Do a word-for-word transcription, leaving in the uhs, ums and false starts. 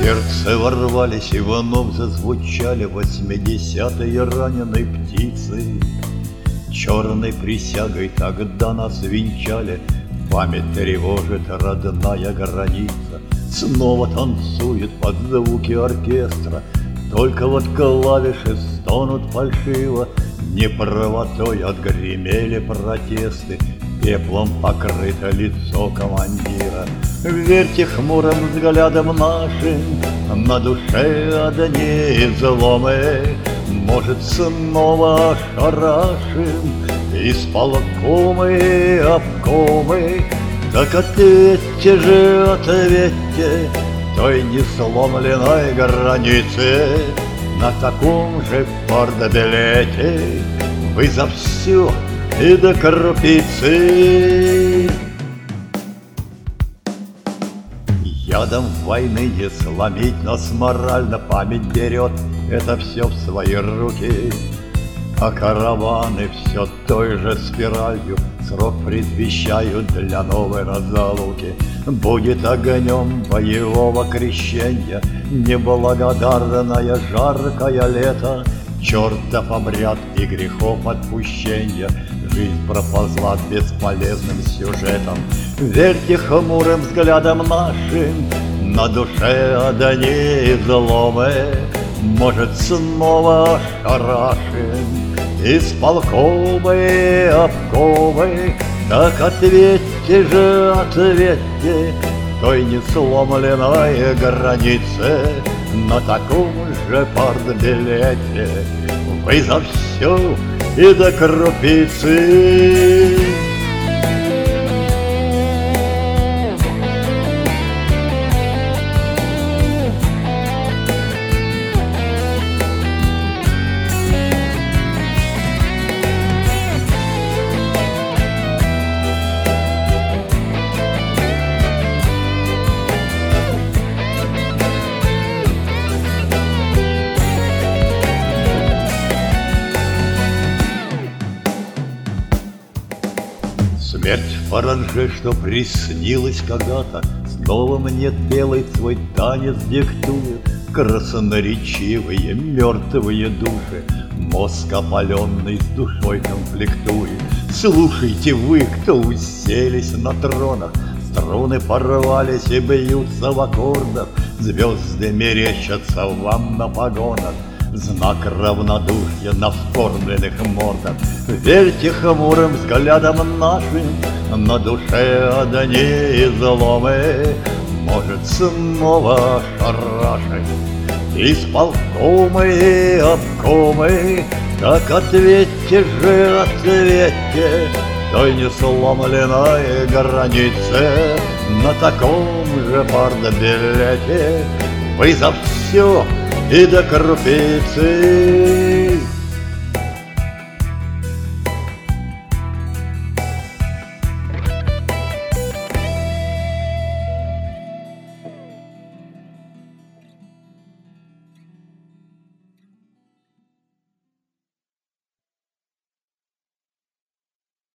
сердце ворвались и вновь зазвучали восьмидесятые раненой птицы. Черной присягой тогда нас венчали, память тревожит родная граница. Снова танцует под звуки оркестра, только вот клавиши стонут фальшиво. Неправотой отгремели протесты, пеплом покрыто лицо командира. Верьте хмурым взглядом нашим, на душе одни изломы. Может, снова ошарашим исполкомы, обкомы. Так ответьте же, ответьте той несломленной границе. На таком же портбилете вы за все и до крупицы. Ядом войны не сломить нас морально, память берет это все в свои руки. А караваны все той же спиралью срок предвещают для новой разлуки. Будет огнем боевого крещения неблагодарное жаркое лето, чертов обряд и грехов отпущения. Жизнь проползла бесполезным сюжетом. Верьте хмурым взглядам нашим, на душе одни изломы. Может, снова ошарашим исполкомы, обкомы. Так ответьте же, ответьте той несломленной границе. На таком же портбилете вы за все и до крупицы. Смерть в паранже, что приснилась когда-то, снова мне белый свой танец диктует. Красноречивые мертвые души, мозг опаленный с душой конфликтует. Слушайте вы, кто уселись на тронах, струны порвались и бьются в аккордах, звезды мерещатся вам на погонах, знак равнодушия на вскормленных мордах. Верьте хмурым взглядам нашим, на душе одни изломы. Может, снова ошарашить исполкомы, обкомы. Так ответьте же, ответьте той несломленной границе. На таком же портбилете вы за все и до крупицы.